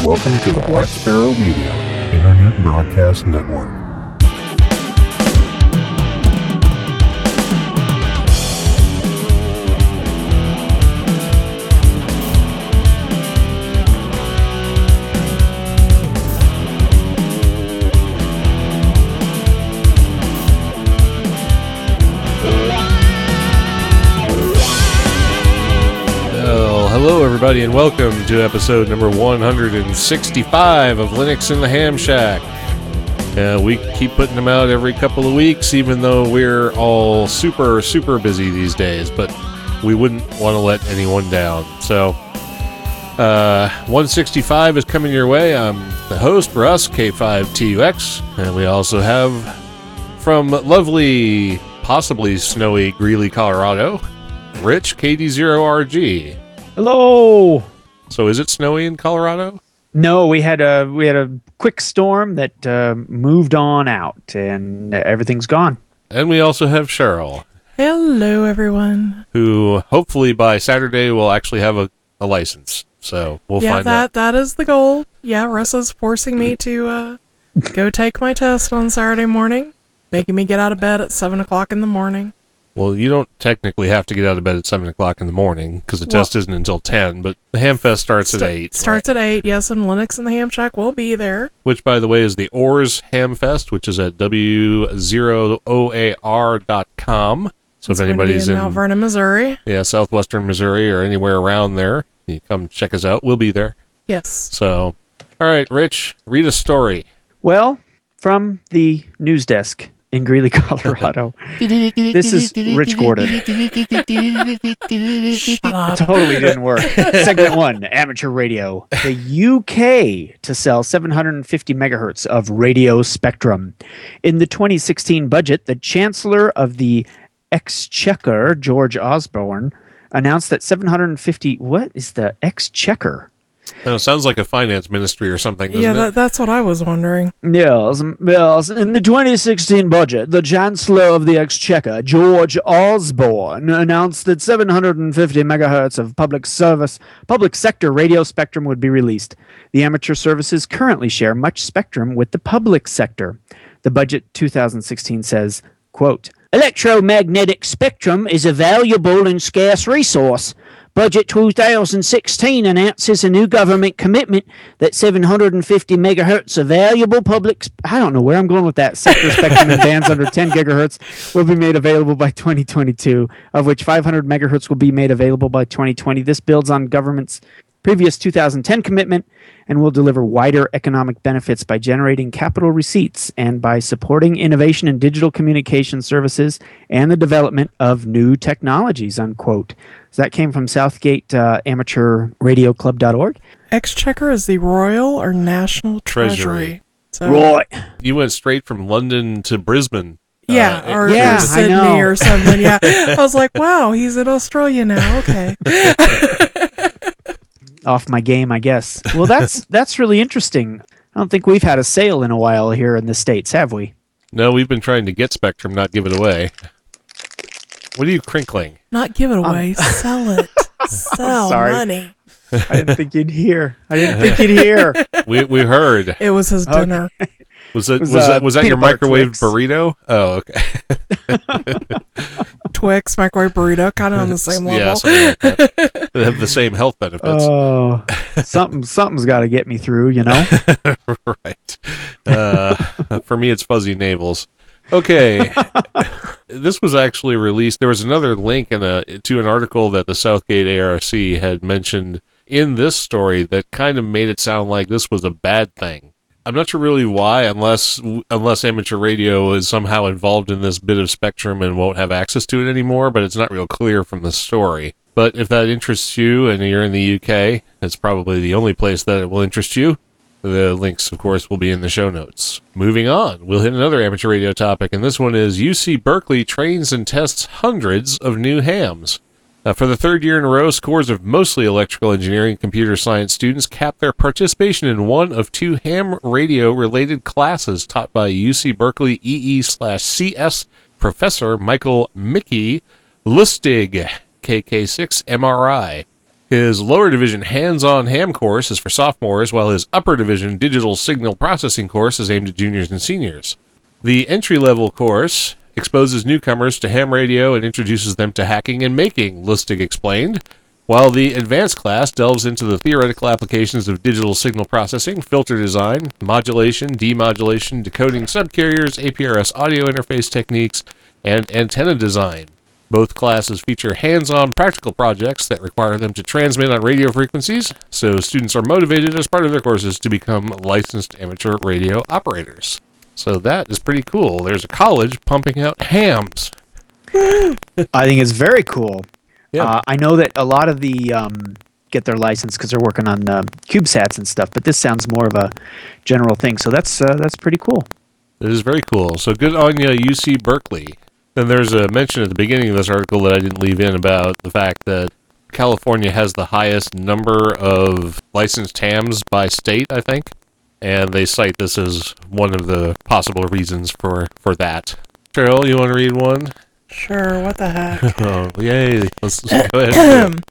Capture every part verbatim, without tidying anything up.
Welcome to the Black Sparrow Media Internet Broadcast Network. Hello, everybody, and welcome to episode number one hundred sixty-five of Linux in the Ham Shack. Uh, we keep putting them out every couple of weeks, even though we're all super, super busy these days, but we wouldn't want to let anyone down. So, uh, one sixty-five is coming your way. I'm the host, Russ, K five T U X, and we also have from lovely, possibly snowy Greeley, Colorado, Rich, K D zero R G. Hello. So is it snowy in Colorado? No, we had a we had a quick storm that uh, moved on out, and everything's gone. And we also have Cheryl. Hello, everyone. Who hopefully by Saturday will actually have a, a license. So we'll yeah, find that, out. that is the goal. Yeah, Russell's forcing me to uh, go take my test on Saturday morning, making me get out of bed at seven o'clock in the morning. Well, you don't technically have to get out of bed at seven o'clock in the morning, because the well, test isn't until ten, but the Hamfest starts st- at eight. Starts right? at eight, yes, and Linux in the Ham Shack will be there. Which, by the way, is the Oars Hamfest, which is at W zero O A R dot com. So it's if anybody's in, in Mount Vernon, Missouri. Yeah, southwestern Missouri or anywhere around there, you come check us out. We'll be there. Yes. So, all right, Rich, read a story. Well, from the news desk in Greeley, Colorado. This is Rich Gordon. Totally didn't work. Segment one, amateur radio. The U K to sell seven hundred fifty megahertz of radio spectrum. In the twenty sixteen budget, the Chancellor of the Exchequer, George Osborne, announced that seven hundred fifty... What is the Exchequer? Oh, it sounds like a finance ministry or something, doesn't yeah, that, it? that's what I was wondering. Yes, yes. In the twenty sixteen budget, the Chancellor of the Exchequer, George Osborne, announced that seven hundred fifty megahertz of public service, public sector radio spectrum would be released. The amateur services currently share much spectrum with the public sector. The budget two thousand sixteen says, quote, "Electromagnetic spectrum is a valuable and scarce resource. Budget two thousand sixteen announces a new government commitment that seven hundred fifty megahertz of valuable public... Sp- I don't know where I'm going with that. Sector spectrum in bands under ten gigahertz will be made available by twenty twenty-two, of which five hundred megahertz will be made available by twenty twenty. This builds on government's previous two thousand ten commitment and will deliver wider economic benefits by generating capital receipts and by supporting innovation in digital communication services and the development of new technologies," unquote. So that came from Southgate uh, Amateur Radio Club dot org. Exchequer is the Royal or National Treasury. Treasury. So, Right. You went straight from London to Brisbane. Yeah, uh, or, yeah, or Sydney I know. or something. Yeah, I was like, wow, he's in Australia now. Okay. Off my game, I guess. Well, that's that's really interesting. I don't think we've had a sale in a while here in the States, have we? No, we've been trying to get Spectrum, not give it away. What are you crinkling? Not give it away, sell it. Sell sorry. money. I didn't think you'd hear. I didn't think you'd hear. We we heard. It was his Okay. dinner. Was it was, was, uh, that was that your peanut butter microwave Twix. burrito? Oh, okay. Twix, microwave burrito, kind of on the same level. Yeah, something like that. They have the same health benefits. Oh, something something's got to get me through, you know. Right. Uh, for me, it's fuzzy navels. Okay. This was actually released. There was another link in a to an article that the Southgate A R C had mentioned in this story that kind of made it sound like this was a bad thing. I'm not sure really why, unless unless amateur radio is somehow involved in this bit of spectrum and won't have access to it anymore, but it's not real clear from the story. But if that interests you and you're in the U K, it's probably the only place that it will interest you. The links, of course, will be in the show notes. Moving on, we'll hit another amateur radio topic, and this one is U C Berkeley trains and tests hundreds of new hams. Uh, for the third year in a row, scores of mostly electrical engineering and computer science students capped their participation in one of two ham radio-related classes taught by U C Berkeley E E slash C S Professor Michael Mickey Lustig, K K six M R I. His lower division hands-on ham course is for sophomores, while his upper division digital signal processing course is aimed at juniors and seniors. The entry-level course exposes newcomers to ham radio and introduces them to hacking and making, Lustig explained, while the advanced class delves into the theoretical applications of digital signal processing, filter design, modulation, demodulation, decoding subcarriers, A P R S audio interface techniques, and antenna design. Both classes feature hands-on practical projects that require them to transmit on radio frequencies, so students are motivated as part of their courses to become licensed amateur radio operators. So that is pretty cool. There's a college pumping out hams. I think it's very cool. Yeah. Uh, I know that a lot of the um, get their license because they're working on uh, CubeSats and stuff, but this sounds more of a general thing. So that's uh, that's pretty cool. It is very cool. So good on you, U C Berkeley. Then there's a mention at the beginning of this article that I didn't leave in about the fact that California has the highest number of licensed hams by state, I think. And they cite this as one of the possible reasons for, for that. Cheryl, you want to read one? Sure, what the heck? Oh, yay. Let's, let's go ahead.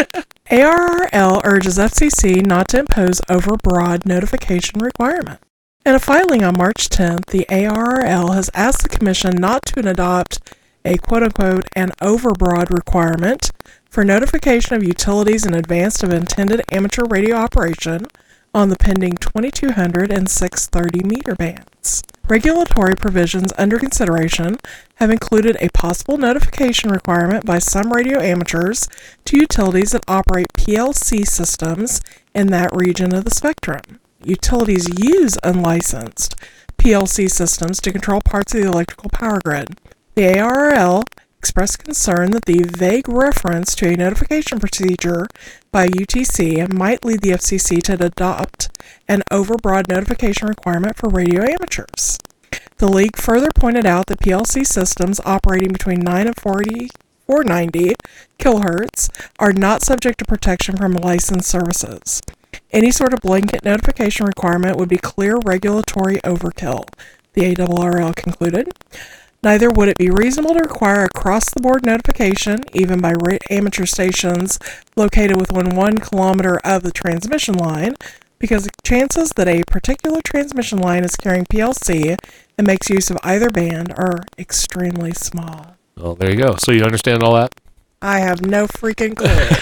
A R R L urges F C C not to impose overbroad notification requirement. In a filing on March tenth, the A R R L has asked the Commission not to adopt a quote-unquote an overbroad requirement for notification of utilities in advance of intended amateur radio operation on the pending twenty-two hundred and six thirty meter bands. Regulatory provisions under consideration have included a possible notification requirement by some radio amateurs to utilities that operate P L C systems in that region of the spectrum. Utilities use unlicensed P L C systems to control parts of the electrical power grid. The A R R L expressed concern that the vague reference to a notification procedure by U T C might lead the F C C to adopt an overbroad notification requirement for radio amateurs. The League further pointed out that P L C systems operating between nine and forty, four ninety kilohertz are not subject to protection from licensed services. Any sort of blanket notification requirement would be clear regulatory overkill, the A R R L concluded. Neither would it be reasonable to require across-the-board notification, even by amateur stations located within one kilometer of the transmission line, because the chances that a particular transmission line is carrying P L C and makes use of either band are extremely small. Well, there you go. So you understand all that? I have no freaking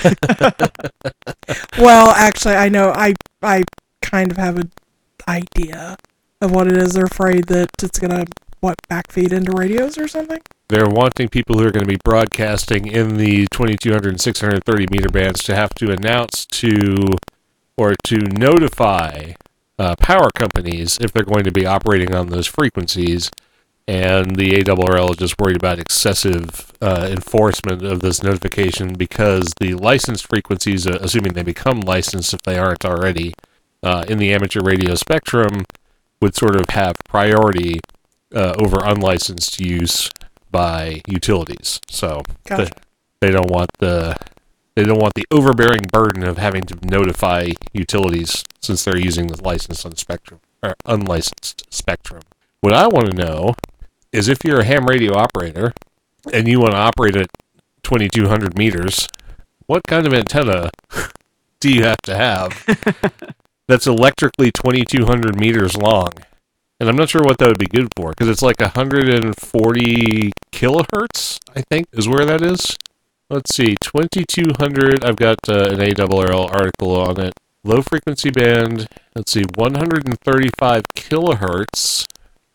clue. Well, actually, I know. I I kind of have an idea of what it is. They're afraid that it's going to, what, backfeed into radios or something? They're wanting people who are going to be broadcasting in the twenty-two hundred and six thirty meter bands to have to announce to, or to notify uh, power companies if they're going to be operating on those frequencies. And the A R R L is just worried about excessive uh, enforcement of this notification because the licensed frequencies, uh, assuming they become licensed if they aren't already, uh, in the amateur radio spectrum, would sort of have priority uh, over unlicensed use by utilities. So Gotcha. they, they don't want the they don't want the overbearing burden of having to notify utilities since they're using the licensed on spectrum or unlicensed spectrum. What I want to know is if you're a ham radio operator and you want to operate at twenty-two hundred meters, what kind of antenna do you have to have that's electrically twenty-two hundred meters long? And I'm not sure what that would be good for, because it's like one hundred forty kilohertz, I think, is where that is. Let's see, twenty-two hundred, I've got uh, an A R R L article on it. Low frequency band, let's see, one hundred thirty-five kilohertz.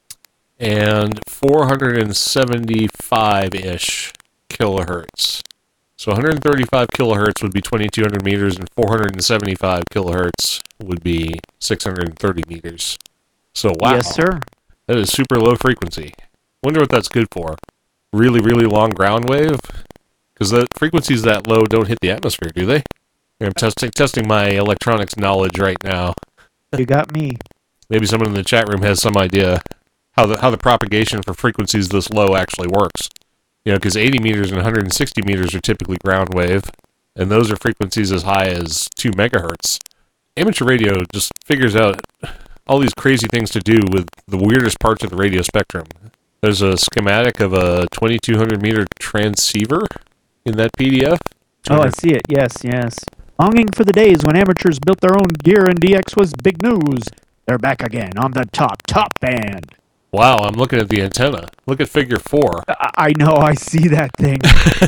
And four hundred seventy-five-ish kilohertz. So one hundred thirty-five kilohertz would be twenty-two hundred meters, and four hundred seventy-five kilohertz would be six hundred thirty meters. So wow, Yes, sir. that is super low frequency. Wonder what that's good for. Really, really long ground wave? Because the frequencies that low don't hit the atmosphere, do they? I'm testing testing my electronics knowledge right now. You got me. Maybe someone in the chat room has some idea how the how the propagation for frequencies this low actually works. You know, because eighty meters and one hundred sixty meters are typically ground wave, and those are frequencies as high as two megahertz. Amateur radio just figures out all these crazy things to do with the weirdest parts of the radio spectrum. There's a schematic of a twenty-two hundred meter transceiver in that P D F. Oh, I see it. Yes, yes. Longing for the days when amateurs built their own gear and D X was big news. They're back again on the top, top band. Wow, I'm looking at the antenna. Look at figure four. I, I know, I see that thing.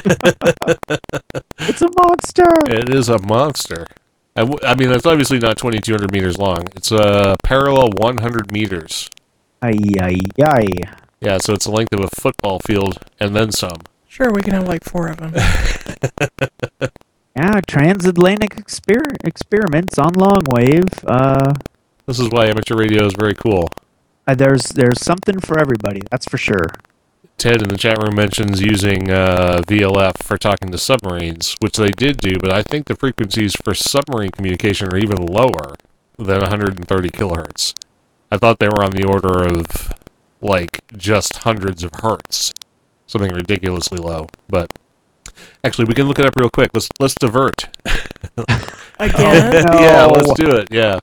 It's a monster. It is a monster. I, w- I mean, that's obviously not twenty-two hundred meters long. It's a uh, parallel one hundred meters. Ay, ay, ay. Yeah, so it's the length of a football field and then some. Sure, we can have like four of them. Yeah, transatlantic exper- experiments on long wave. Uh, This is why amateur radio is very cool. uh, there's there's something for everybody, that's for sure. Ted in the chat room mentions using uh, V L F for talking to submarines, which they did do, but I think the frequencies for submarine communication are even lower than one hundred thirty kilohertz. I thought they were on the order of, like, just hundreds of hertz. Something ridiculously low. But, actually, we can look it up real quick. Let's let's divert. Again? No. Yeah, let's do it, yeah.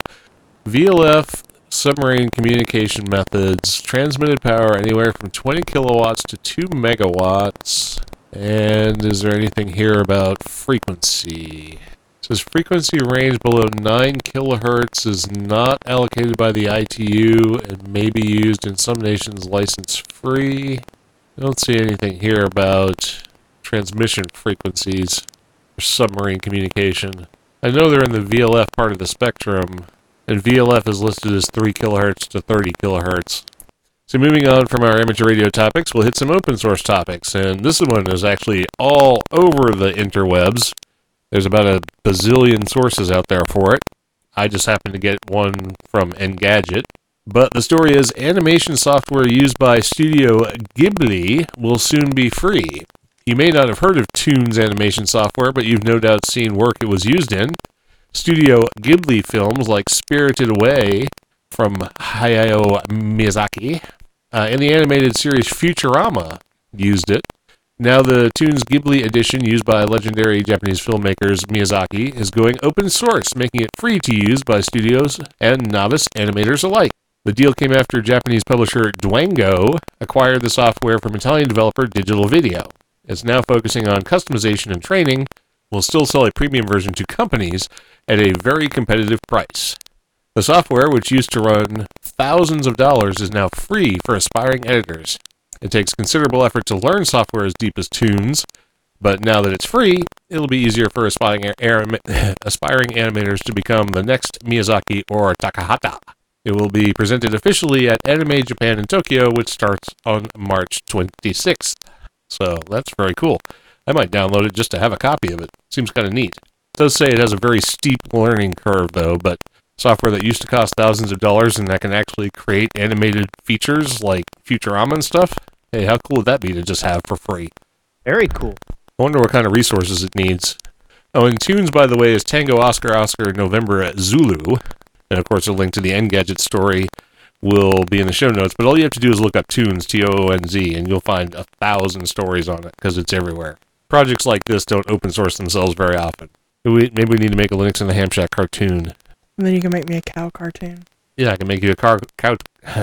V L F submarine communication methods, transmitted power anywhere from twenty kilowatts to two megawatts. And is there anything here about frequency? It says frequency range below nine kilohertz is not allocated by the I T U and may be used in some nations license free. I don't see anything here about transmission frequencies for submarine communication. I know they're in the V L F part of the spectrum, and V L F is listed as three kilohertz to thirty kilohertz. So moving on from our amateur radio topics, we'll hit some open source topics, and this one is actually all over the interwebs. There's about a bazillion sources out there for it. I just happened to get one from Engadget. But the story is, animation software used by Studio Ghibli will soon be free. You may not have heard of Toon's animation software, but you've no doubt seen work it was used in. Studio Ghibli films like Spirited Away from Hayao Miyazaki uh, and the animated series Futurama used it. Now the Toon's Ghibli edition, used by legendary Japanese filmmakers Miyazaki, is going open source, making it free to use by studios and novice animators alike. The deal came after Japanese publisher Dwango acquired the software from Italian developer Digital Video. It's now focusing on customization and training, will still sell a premium version to companies at a very competitive price. The software, which used to run thousands of dollars, is now free for aspiring editors. It takes considerable effort to learn software as deep as Toon's, but now that it's free, it'll be easier for aspiring, aspiring animators to become the next Miyazaki or Takahata. It will be presented officially at Anime Japan in Tokyo, which starts on March twenty-sixth. So that's very cool. I might download it just to have a copy of it. Seems kind of neat. It does say it has a very steep learning curve, though, but software that used to cost thousands of dollars and that can actually create animated features like Futurama and stuff, hey, how cool would that be to just have for free? Very cool. I wonder what kind of resources it needs. Oh, and Toons, by the way, is Tango Oscar Oscar November at Zulu. And, of course, a link to the Engadget story will be in the show notes. But all you have to do is look up Toons, T O O N Z, and you'll find a thousand stories on it because it's everywhere. Projects like this don't open source themselves very often. Maybe we, maybe we need to make a Linux in the Ham Shack cartoon. And then you can make me a cow cartoon. Yeah, I can make you a car, cow,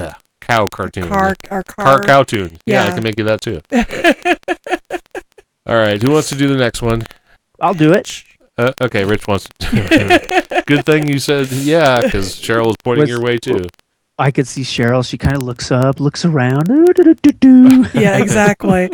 cow cartoon. Car, or car. Car cowtoon. Yeah, Yeah. I can make you that too. All right, who wants to do the next one? I'll do it. Uh, okay, Rich wants to. Good thing you said yeah, because Cheryl was pointing Was- your way too. I could see Cheryl. She kind of looks up, looks around. Ooh, doo, doo, doo, doo. Yeah, exactly.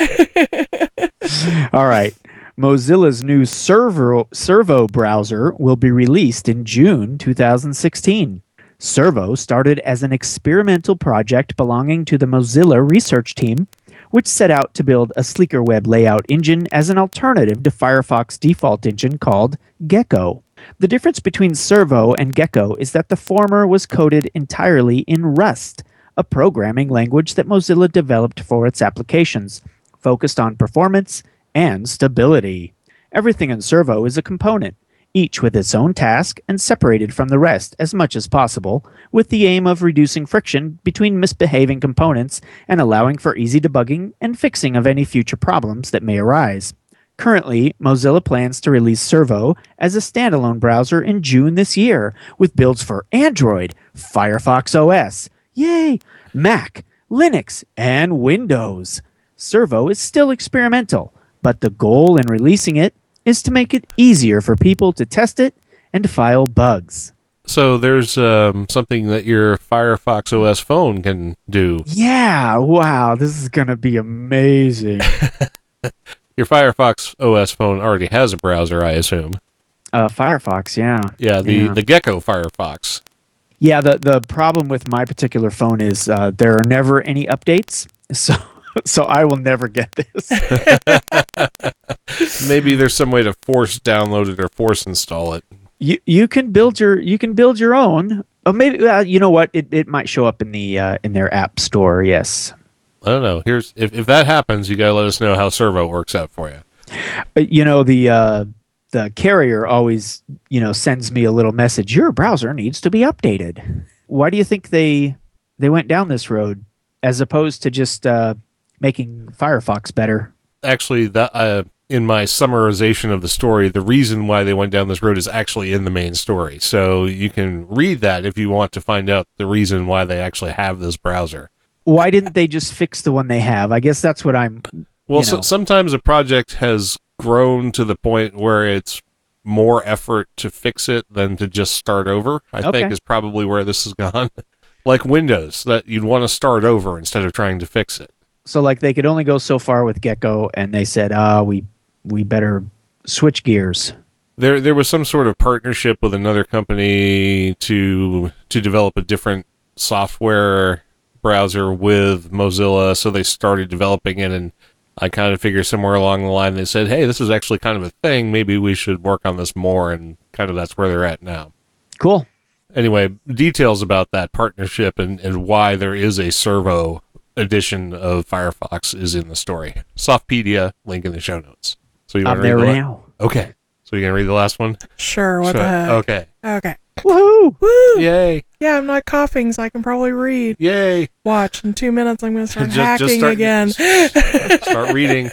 All right. Mozilla's new Servo, Servo browser will be released in June two thousand sixteen. Servo started as an experimental project belonging to the Mozilla research team, which set out to build a sleeker web layout engine as an alternative to Firefox default engine called Gecko. The difference between Servo and Gecko is that the former was coded entirely in Rust, a programming language that Mozilla developed for its applications, focused on performance and stability. Everything in Servo is a component, each with its own task and separated from the rest as much as possible, with the aim of reducing friction between misbehaving components and allowing for easy debugging and fixing of any future problems that may arise. Currently, Mozilla plans to release Servo as a standalone browser in June this year, with builds for Android, Firefox O S, yay, Mac, Linux, and Windows. Servo is still experimental, but the goal in releasing it is to make it easier for people to test it and to file bugs. So there's um, something that your Firefox O S phone can do. Yeah, wow, this is going to be amazing. Your Firefox O S phone already has a browser, I assume. Uh, Firefox, yeah. Yeah, the, yeah. the Gecko Firefox. Yeah, the, the problem with my particular phone is uh, there are never any updates, so so I will never get this. Maybe there's some way to force download it or force install it. You you can build your you can build your own. Or maybe uh, you know what? It it might show up in the uh, in their app store. Yes. I don't know. Here's if, if that happens, you gotta let us know how Servo works out for you. Uh, You know the uh, the carrier always you know sends me a little message. Your browser needs to be updated. Why do you think they they went down this road as opposed to just uh, making Firefox better? Actually, that uh, in my summarization of the story, the reason why they went down this road is actually in the main story. So you can read that if you want to find out the reason why they actually have this browser. Why didn't they just fix the one they have? I guess that's what I'm. Well, you know. so, sometimes a project has grown to the point where it's more effort to fix it than to just start over, I Okay. think is probably where this has gone. Like Windows, that you'd want to start over instead of trying to fix it. So like they could only go so far with Gecko, and they said, "Ah, we we better switch gears." There there was some sort of partnership with another company to to develop a different software browser with Mozilla, so they started developing it, and I kind of figure somewhere along the line they said, hey, this is actually kind of a thing, maybe we should work on this more, and kind of that's where they're at now. Cool. Anyway, details about that partnership and, and why there is a Servo edition of Firefox is in the story. Softpedia, link in the show notes. So you want I'm to read there the la- now. Okay. So you're going to read the last one? Sure, what Sure. the heck? Okay. Okay. Woohoo! Woo! Yay. Yeah, I'm not coughing, so I can probably read. Yay. Watch, in two minutes I'm going to start Just- just hacking start- again. Start reading.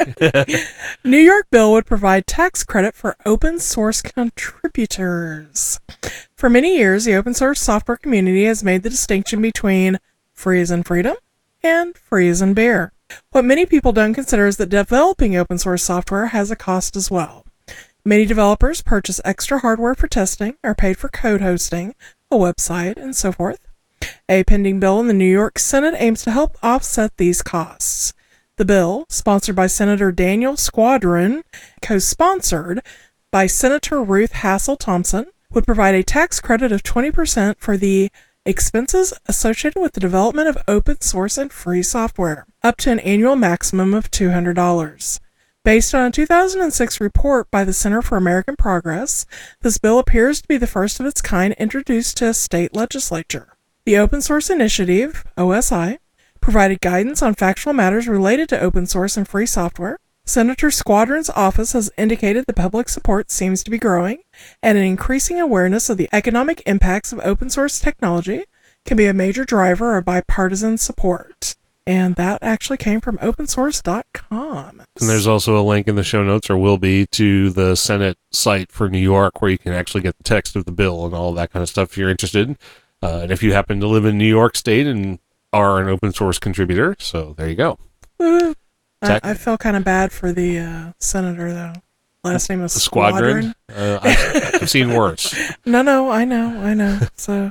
New York bill would provide tax credit for open source contributors. For many years, the open source software community has made the distinction between free as in freedom and free as in beer. What many people don't consider is that developing open source software has a cost as well. Many developers purchase extra hardware for testing, are paid for code hosting, a website, and so forth. A pending bill in the New York Senate aims to help offset these costs. The bill, sponsored by Senator Daniel Squadron, co-sponsored by Senator Ruth Hassel Thompson, would provide a tax credit of twenty percent for the expenses associated with the development of open source and free software, up to an annual maximum of two hundred dollars. Based on a two thousand six report by the Center for American Progress, this bill appears to be the first of its kind introduced to a state legislature. The Open Source Initiative, O S I, provided guidance on factual matters related to open source and free software. Senator Squadron's office has indicated the public support seems to be growing, and an increasing awareness of the economic impacts of open source technology can be a major driver of bipartisan support. And that actually came from open source dot com. And there's also a link in the show notes, or will be, to the Senate site for New York, where you can actually get the text of the bill and all that kind of stuff if you're interested. Uh, and if you happen to live in New York State and are an open source contributor, so there you go. Woo. I, Tech- I feel kind of bad for the uh, senator, though. Last name is Squadron. Squadron. Uh, I've, I've seen worse. No, no, I know, I know. So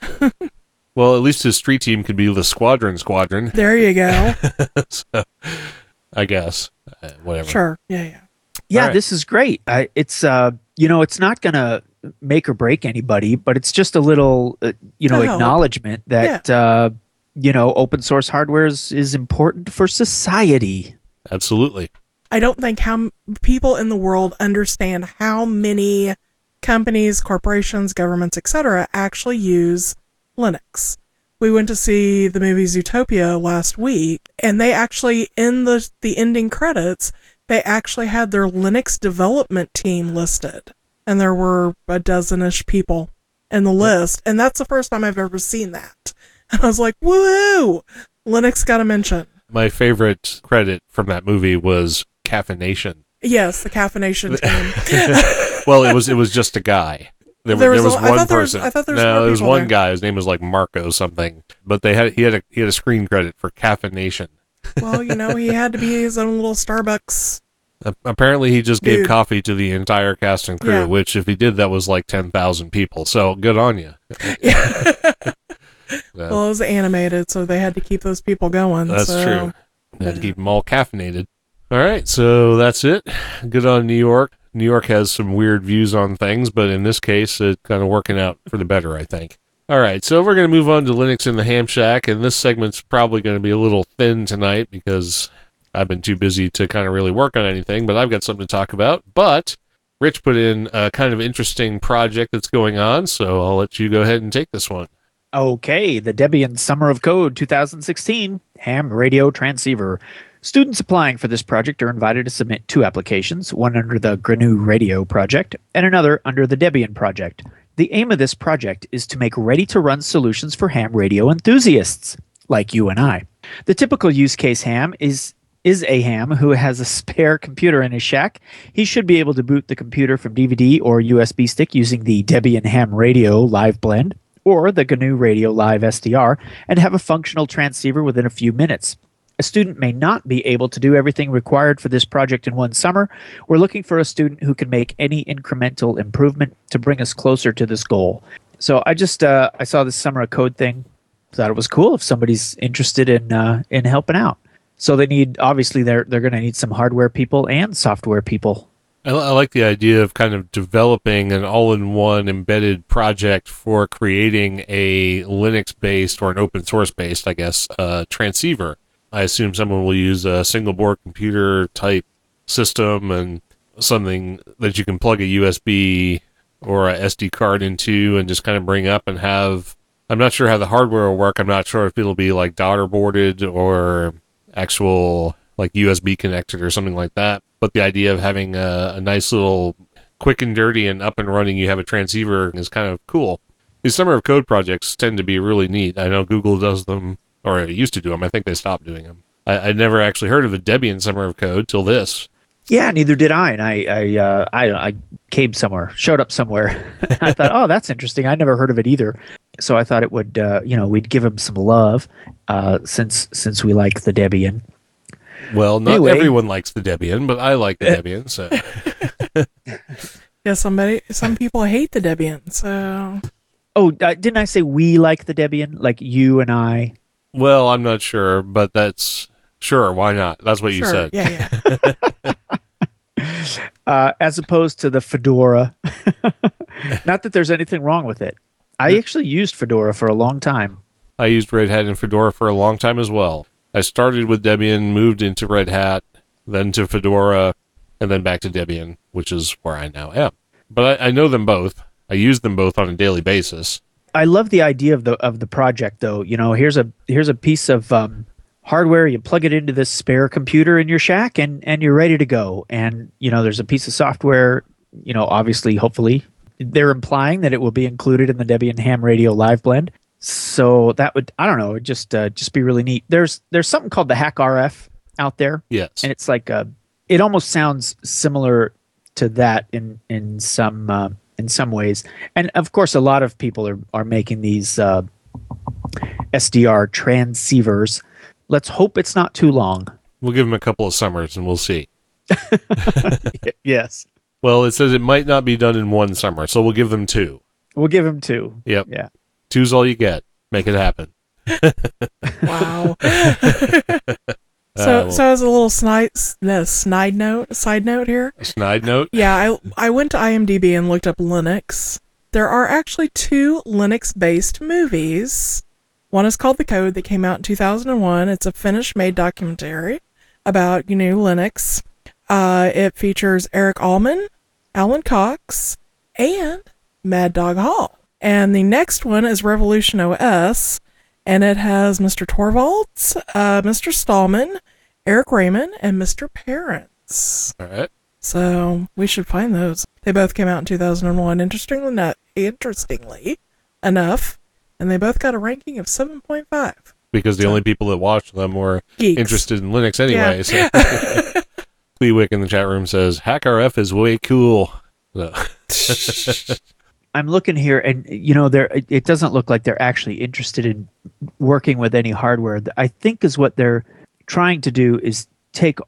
Well, at least his street team could be the Squadron Squadron. there you go. So, I guess. Uh, whatever. Sure. Yeah, yeah. Yeah, All right. this is great. I, it's uh, you know, it's not gonna make or break anybody, but it's just a little, uh, you know, To help. acknowledgement that uh, you know, open source hardware is, is important for society. Absolutely. I don't think how m- people in the world understand how many companies, corporations, governments, et cetera actually use Linux. We went to see the movie Zootopia last week, and they actually, in the the ending credits, they actually had their Linux development team listed, and there were a dozen-ish people in the list, and that's the first time I've ever seen that. And I was like, woo! Linux got a mention. My favorite credit from that movie was Caffeination. Yes, the caffeination team. Well, it was it was just a guy. There, There was, was there was a- I one thought there was- person. I thought there was no, more there was people one there. guy. His name was like Marco something. But they had he had a he had a screen credit for Caffeination. Well, you know, he had to be his own little Starbucks A- Apparently, he just gave Dude. coffee to the entire cast and crew, Yeah. which, if he did, that was like ten thousand people. So good on you. Yeah. Yeah, Well, it was animated, so they had to keep those people going. that's so. true. You had to keep them all caffeinated. All right, so that's it. Good on New York. New York has some weird views on things, but in this case, it's kind of working out for the better, I think. All right, so we're going to move on to Linux in the Ham Shack, and this segment's probably going to be a little thin tonight because I've been too busy to kind of really work on anything, but I've got something to talk about. But Rich put in a kind of interesting project that's going on, so I'll let you go ahead and take this one. Okay, the Debian Summer of Code twenty sixteen Ham Radio Transceiver. Students applying for this project are invited to submit two applications, one under the G N U Radio project and another under the Debian project. The aim of this project is to make ready-to-run solutions for ham radio enthusiasts, like you and I. The typical use case ham is is a ham who has a spare computer in his shack. He should be able to boot the computer from D V D or U S B stick using the Debian Ham Radio Live Blend or the G N U Radio Live S D R and have a functional transceiver within a few minutes. A student may not be able to do everything required for this project in one summer. We're looking for a student who can make any incremental improvement to bring us closer to this goal. So I just uh, I saw this Summer of Code thing. Thought it was cool if somebody's interested in uh, in helping out. So they need obviously they're they're going to need some hardware people and software people. I, I like the idea of kind of developing an all-in-one embedded project for creating a Linux-based or an open-source-based, I guess, uh, transceiver. I assume someone will use a single-board computer type system and something that you can plug a U S B or a S D card into and just kind of bring up and have. I'm not sure how the hardware will work. I'm not sure if it'll be like daughter boarded or actual like U S B connected or something like that. But the idea of having a, a nice little quick and dirty and up and running, you have a transceiver is kind of cool. These Summer of Code projects tend to be really neat. I know Google does them, or it used to do them. I think they stopped doing them. I, I'd never actually heard of the Debian Summer of Code till this. Yeah, neither did I. And I I uh, I, I came somewhere, showed up somewhere. I thought, oh, that's interesting. I never heard of it either. So I thought it would, uh, you know, we'd give him some love uh, since since we like the Debian. Well, not Anyway. everyone likes the Debian, but I like the Debian. So Yeah, somebody, some people hate the Debian, so Oh, uh, didn't I say we like the Debian? Like you and I? well, I'm not sure, but that's sure. Why not? That's what you sure. said. Yeah, yeah. Uh, as opposed to the Fedora. Not that there's anything wrong with it. I actually used Fedora for a long time. I used Red Hat and Fedora for a long time as well. I started with Debian, moved into Red Hat, then to Fedora, and then back to Debian, which is where I now am. But I, I know them both. I use them both on a daily basis. I love the idea of the of the project, though. You know, here's a here's a piece of um, hardware. You plug it into this spare computer in your shack, and and you're ready to go. And you know, there's a piece of software. You know, obviously, hopefully, they're implying that it will be included in the Debian Ham Radio Live Blend. So that would, I don't know, it'd just uh, just be really neat. There's there's something called the Hack R F out there, Yes. and it's like a, it almost sounds similar to that in in some uh, in some ways. And of course, a lot of people are are making these uh, S D R transceivers. Let's hope it's not too long. We'll give them a couple of summers and we'll see. Yes, Well, it says it might not be done in one summer, so we'll give them two. we'll give him two. Yep. Yeah. Two's all you get. Make it happen. Wow. Uh, so, well, so as a little snide, no, snide note, side note here. a snide note. Yeah, I I went to IMDb and looked up Linux. There are actually two Linux-based movies. One is called The Code that came out in two thousand one. It's a Finnish-made documentary about G N U Linux. Uh, it features Eric Allman, Alan Cox, and Mad Dog Hall. And the next one is Revolution O S, and it has Mister Torvalds, uh, Mister Stallman, Eric Raymond, and Mister Parents. All right. So we should find those. They both came out in two thousand one. Interestingly enough, interestingly enough, and they both got a ranking of seven point five. Because the only people that watched them were Geeks. interested in Linux anyway. Yeah. So. Cleewick in the chat room says, Hack R F is way cool. So. I'm looking here, and you know, there it it doesn't look like they're actually interested in working with any hardware. I think is what they're trying to do is take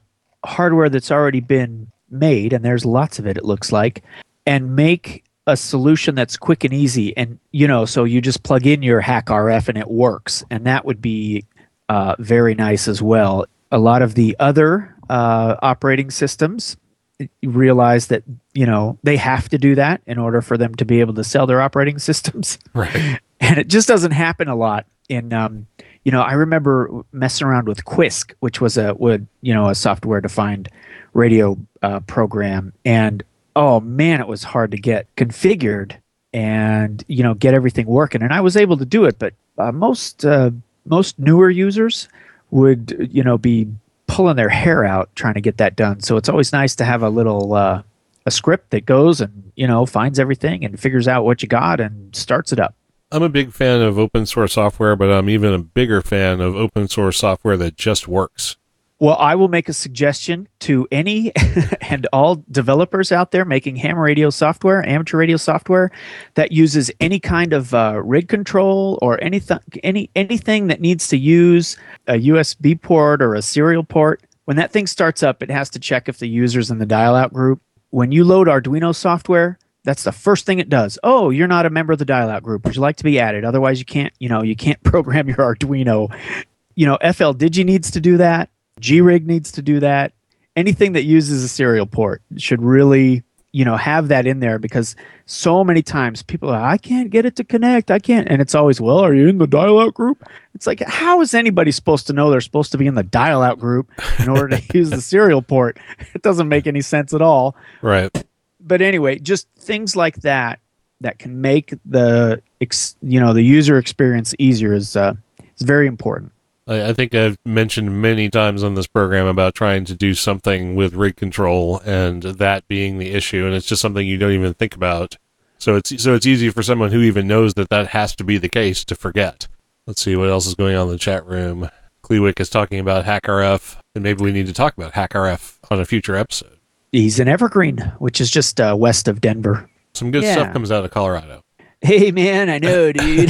hardware that's already been made, and there's lots of it, it looks like, and make a solution that's quick and easy. And, you know, so you just plug in your HackRF and it works. And that would be uh, very nice as well. A lot of the other uh, operating systems realize that, you know, they have to do that in order for them to be able to sell their operating systems. Right. And it just doesn't happen a lot. In, um, you know, I remember messing around with Quisk, which was a, would, you know, a software-defined radio uh, program. And, oh, man, it was hard to get configured and, you know, get everything working. And I was able to do it, but uh, most uh, most newer users would, you know, be pulling their hair out trying to get that done. So it's always nice to have a little uh, a script that goes and, you know, finds everything and figures out what you got and starts it up. I'm a big fan of open source software, but I'm even a bigger fan of open source software that just works. Well, I will make a suggestion to any and all developers out there making ham radio software, amateur radio software, that uses any kind of uh, rig control or anything, any anything that needs to use a U S B port or a serial port. When that thing starts up, it has to check if the user's in the dial-out group. When you load Arduino software, that's the first thing it does. Oh, you're not a member of the dial-out group. Would you like to be added? Otherwise, you can't. You know, you can't program your Arduino. You know, F L Digi needs to do that. G-Rig needs to do that. Anything that uses a serial port should really, you know, have that in there, because so many times people are, I can't get it to connect. I can't. And it's always, well, are you in the dial-out group? It's like, how is anybody supposed to know they're supposed to be in the dial-out group in order to use the serial port? It doesn't make any sense at all. Right. But anyway, just things like that that can make the, ex, you know, the user experience easier is uh, is very important. I think I've mentioned many times on this program about trying to do something with rig control and that being the issue, and it's just something you don't even think about. So it's so it's easy for someone who even knows that that has to be the case to forget. Let's see what else is going on in the chat room. Kleewick is talking about HackRF, and maybe we need to talk about HackRF on a future episode. He's in Evergreen, which is just uh, west of Denver. Some good Yeah. stuff comes out of Colorado. Hey, man, I know, dude.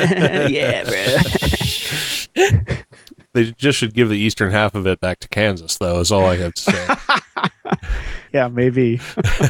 Yeah, bro. They just should give the eastern half of it back to Kansas, though, is all I have to say. Yeah, maybe.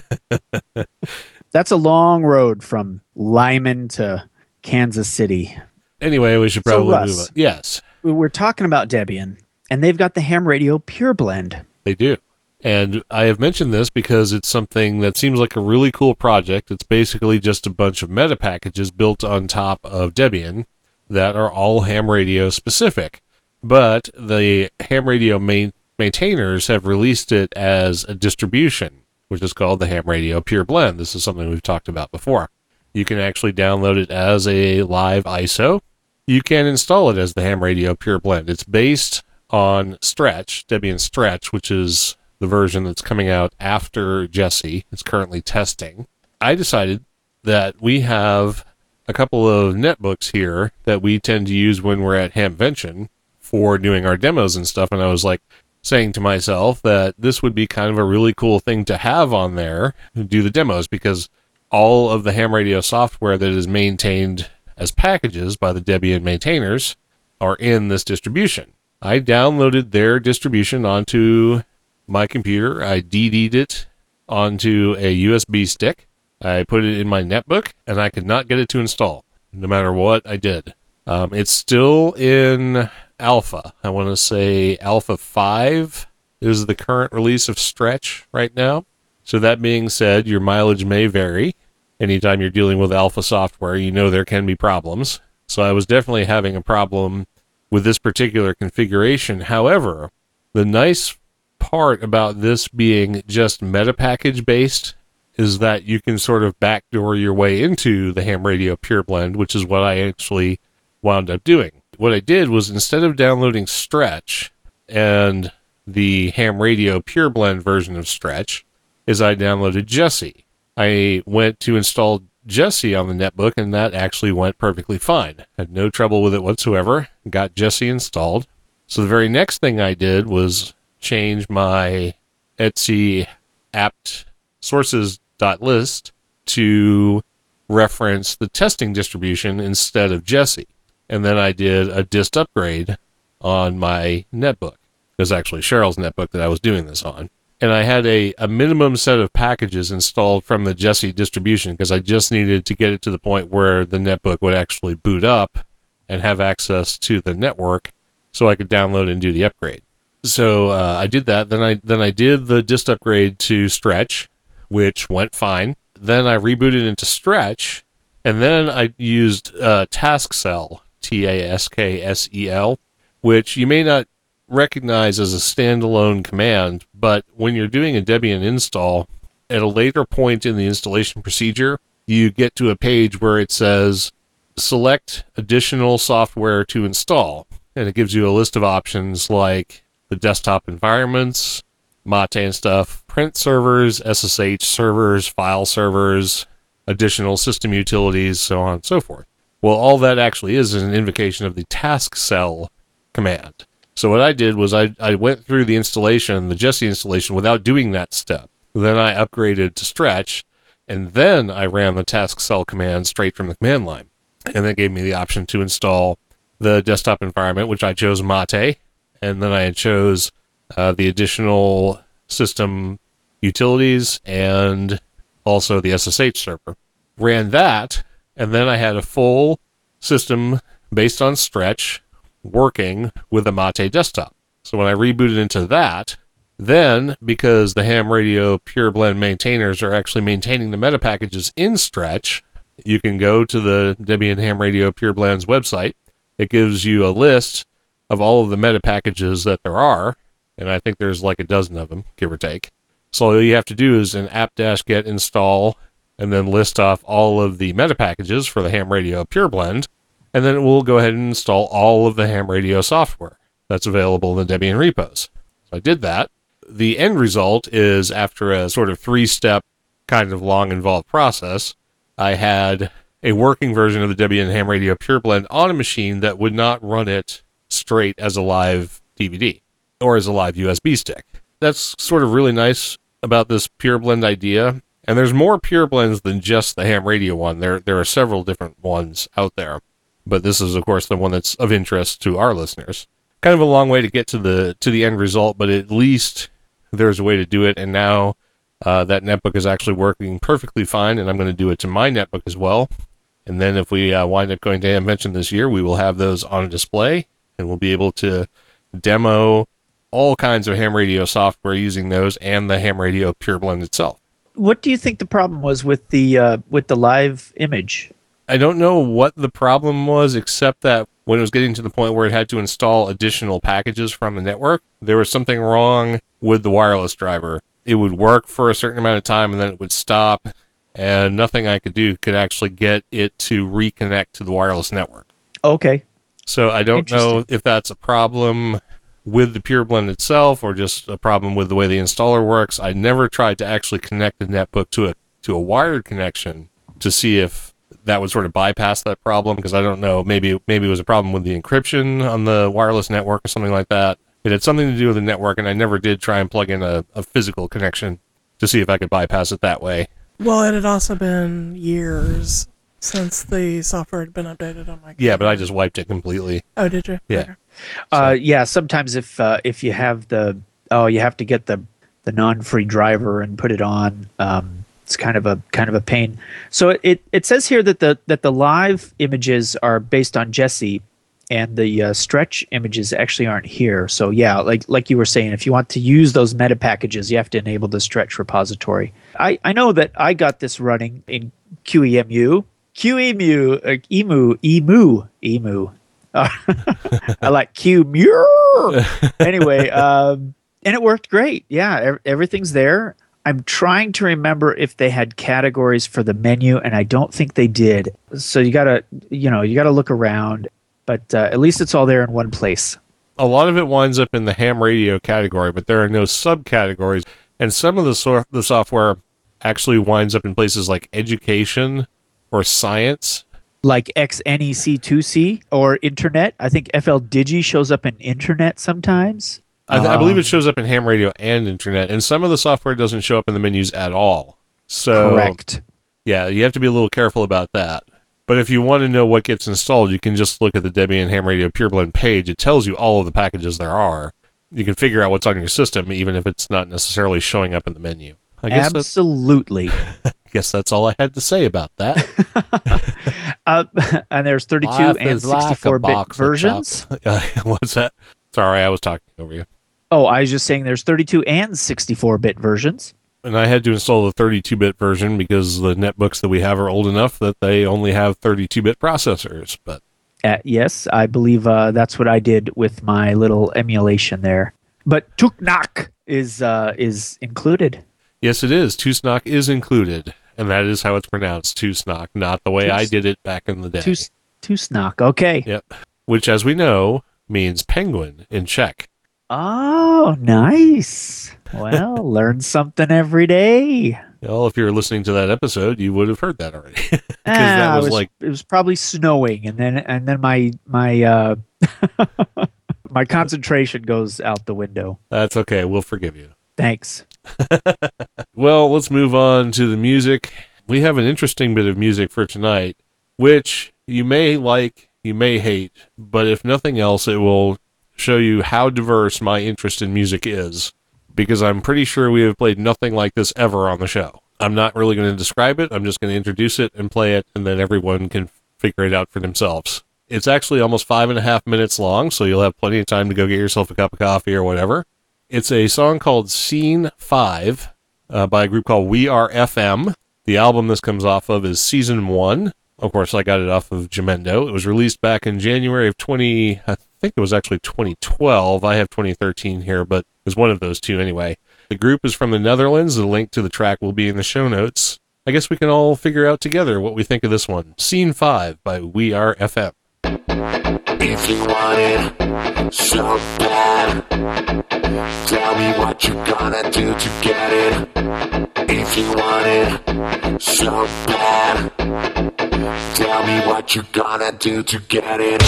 That's a long road from Lyman to Kansas City. Anyway, we should So, probably Russ, move on. Yes, We're talking about Debian, and they've got the Ham Radio Pure Blend. they do. And I have mentioned this because it's something that seems like a really cool project. It's basically just a bunch of meta packages built on top of Debian that are all ham radio specific. But the ham radio main- maintainers have released it as a distribution, which is called the Ham Radio Pure Blend. This is something we've talked about before. You can actually download it as a live I S O. You can install it as the Ham Radio Pure Blend. It's based on Stretch, Debian Stretch, which is the version that's coming out after Jessie. It's currently testing. I decided that we have a couple of netbooks here that we tend to use when we're at Hamvention for doing our demos and stuff, and I was like saying to myself that this would be kind of a really cool thing to have on there to do the demos, because all of the ham radio software that is maintained as packages by the Debian maintainers are in this distribution. I downloaded their distribution onto my computer. I D D'd it onto a U S B stick. I put it in my netbook, and I could not get it to install, no matter what I did. Um, it's still in alpha. I want to say alpha five is the current release of Stretch right now. So that being said, your mileage may vary. Anytime you're dealing with alpha software, you know there can be problems. So I was definitely having a problem with this particular configuration. However, the nice part about this being just meta package based is that you can sort of backdoor your way into the Ham Radio Pure Blend, which is what I actually wound up doing. What I did was, instead of downloading Stretch and the Ham Radio Pure Blend version of Stretch, is I downloaded Jessie. I went to install Jessie on the netbook, and that actually went perfectly fine. Had no trouble with it whatsoever. Got Jessie installed. So the very next thing I did was change my Etsy apt sources.list to reference the testing distribution instead of Jessie. And then I did a dist upgrade on my netbook. was actually Cheryl's netbook that I was doing this on. And I had a, a minimum set of packages installed from the Jessie distribution because I just needed to get it to the point where the netbook would actually boot up and have access to the network so I could download and do the upgrade. So uh, I did that. Then I then I did the dist upgrade to Stretch, which went fine. Then I rebooted into Stretch, and then I used uh, TaskCell, T A S K S E L, which you may not recognize as a standalone command, but when you're doing a Debian install, at a later point in the installation procedure, you get to a page where it says, select additional software to install. And it gives you a list of options like the desktop environments, Mate and stuff, print servers, S S H servers, file servers, additional system utilities, so on and so forth. Well, all that actually is is an invocation of the TaskCell command. So what I did was I, I went through the installation, the Jessie installation, without doing that step. Then I upgraded to Stretch, and then I ran the TaskCell command straight from the command line. And that gave me the option to install the desktop environment, which I chose Mate, and then I chose uh, the additional system utilities and also the S S H server. Ran that, and then I had a full system based on Stretch working with a Mate desktop. So when I rebooted into that, then, because the Ham Radio Pure Blend maintainers are actually maintaining the meta packages in Stretch, you can go to the Debian Ham Radio Pure Blend's website. It gives you a list of all of the meta packages that there are, and I think there's like a dozen of them, give or take. So all you have to do is an apt-get install, and then list off all of the meta packages for the Ham Radio Pure Blend, and then it will go ahead and install all of the Ham Radio software that's available in the Debian repos. So I did that. The end result is, after a sort of three-step kind of long involved process, I had a working version of the Debian Ham Radio Pure Blend on a machine that would not run it straight as a live D V D or as a live U S B stick. That's sort of really nice about this Pure Blend idea. And there's more Pure Blends than just the Ham Radio one. There, there are several different ones out there. But this is, of course, the one that's of interest to our listeners. Kind of a long way to get to the to the end result, but at least there's a way to do it. And now uh, that netbook is actually working perfectly fine, and I'm going to do it to my netbook as well. And then if we uh, wind up going to Hamvention this year, we will have those on display, and we'll be able to demo all kinds of Ham Radio software using those and the Ham Radio Pure Blend itself. What do you think the problem was with the uh, with the live image? I don't know what the problem was, except that when it was getting to the point where it had to install additional packages from the network, there was something wrong with the wireless driver. It would work for a certain amount of time, and then it would stop, and nothing I could do could actually get it to reconnect to the wireless network. Okay. So I don't know if that's a problem with the Pure Blend itself or just a problem with the way the installer works. I never tried to actually connect the netbook to a to a wired connection to see if that would sort of bypass that problem, because I don't know, maybe maybe it was a problem with the encryption on the wireless network or something like that. It had something to do with the network, and I never did try and plug in a, a physical connection to see if I could bypass it that way. Well, it had also been years since the software had been updated on my computer. Yeah, but I just wiped it completely. Oh, did you? Yeah. Okay. Uh, yeah, sometimes if uh, if you have the oh, you have to get the the non-free driver and put it on. Um, it's kind of a kind of a pain. So it it says here that the that the live images are based on Jessie, and the uh, Stretch images actually aren't here. So yeah, like like you were saying, if you want to use those meta packages, you have to enable the Stretch repository. I I know that I got this running in Q E M U, Q E M U, uh, Emu, Emu, Emu. Uh, I like Q M U. Anyway, um, and it worked great. Yeah, ev- everything's there. I'm trying to remember if they had categories for the menu, and I don't think they did. So you gotta, you know, you gotta look around. But uh, at least it's all there in one place. A lot of it winds up in the ham radio category, but there are no subcategories. And some of the so- the software actually winds up in places like education or science. Like X N E C two C or internet. I think F L Digi shows up in internet sometimes. I, th- um, I believe it shows up in ham radio and internet. And some of the software doesn't show up in the menus at all. So, correct. Yeah, you have to be a little careful about that. But if you want to know what gets installed, you can just look at the Debian Ham Radio Pure Blend page. It tells you all of the packages there are. you can figure out what's on your system, even if it's not necessarily showing up in the menu. I guess Absolutely. I guess that's all I had to say about that. uh, and there's thirty-two Life and is like a sixty-four bit box of versions. Uh, what's that? Sorry, I was talking over you. Oh, I was just saying there's thirty-two and sixty-four bit versions. And I had to install the thirty-two bit version because the netbooks that we have are old enough that they only have thirty-two bit processors. But Uh, yes, I believe uh, that's what I did with my little emulation there. But Tuknak is uh, is included. yes, it is. Tusnok is included, and that is how it's pronounced, Tusnok, not the way Tus- I did it back in the day. Tus- Tusnak, okay. Yep. Which, as we know, means penguin in Czech. Oh, nice. Well, learn something every day. Well, if you were listening to that episode, you would have heard that already. Because Ah, that it was was like, it was probably snowing, and then and then my my uh, my concentration goes out the window. that's okay, we'll forgive you. Thanks. Well, let's move on to the music. We have an interesting bit of music for tonight, which you may like, you may hate, but if nothing else, it will show you how diverse my interest in music is, because I'm pretty sure we have played nothing like this ever on the show. I'm not really going to describe it, I'm just going to introduce it and play it, and then everyone can figure it out for themselves. It's actually almost five and a half minutes long, so you'll have plenty of time to go get yourself a cup of coffee or whatever. It's a song called Scene five uh, by a group called We Are F M. The album this comes off of is Season one. Of course, I got it off of Jamendo. It was released back in January of twenty... I think it was actually twenty twelve. I have twenty thirteen here, but it was one of those two anyway. The group is from the Netherlands. The link to the track will be in the show notes. I guess we can all figure out together what we think of this one. Scene five by We Are F M. If you want it so bad, tell me what you're gonna do to get it. If you want it so bad, tell me what you're gonna do to get it.